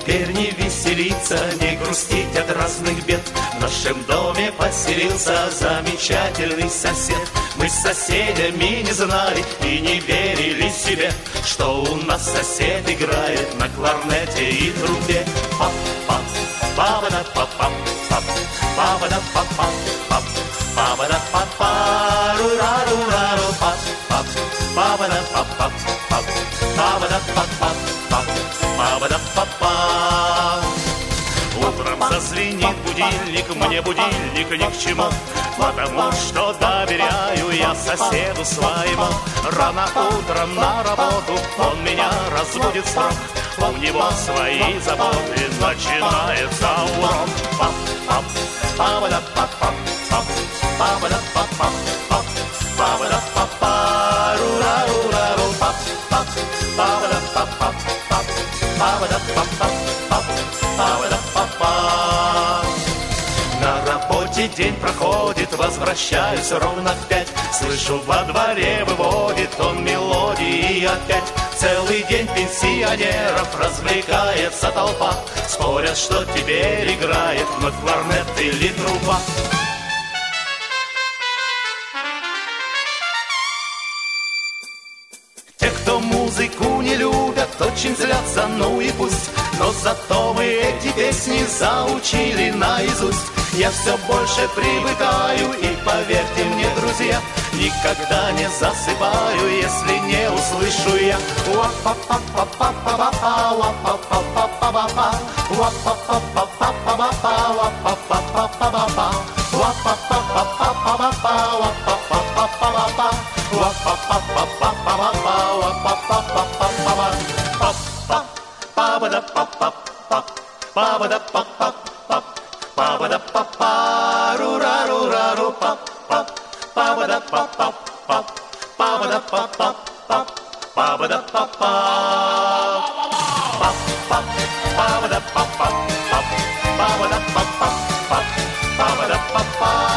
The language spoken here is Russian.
теперь не веселиться, не грустить от разных бед. В нашем доме поселился замечательный сосед. Мы с соседями не знали и не верили себе, что у нас сосед играет на кларнете и трубе. Пап-пап, па-ба-да-пап-пап, па-ба-да-пап-пап, па-ба-да-пап-па, ру-ра-ру-ра-ру, пап-пап, па-ба-да-пап-пап, па-ба-да-пап-пап, па-ба-да-пап-па. Утром зазвенит будильник, мне будильник ни к чему, потому что доверяю я соседу своему. Рано утром на работу он меня разбудит срок, у него свои заботы, начинается урок. Пап-пап, па-ба-да-пап-пап, па-ба-да-пап-пап, па-ба-да-пап-па, ру-ра-ру-ра-ру, пап-пап, па-ба-да-пап-пап, па-ба-да-пап-пап, па-ба-да-пап-па. На работе день проходит, возвращаюсь ровно в 5. Слышу, во дворе выводит он мелодии опять. Целый день пенсионеров развлекается толпа, спорят, что теперь играет вновь кларнет или труба. Те, кто музыку не любят, очень злятся, ну и пусть. Но зато мы эти песни заучили наизусть. Я все больше привыкаю, и поверьте мне, друзья, никогда не засыпаю, если не услышу я. Ba-ba-da-pa-pa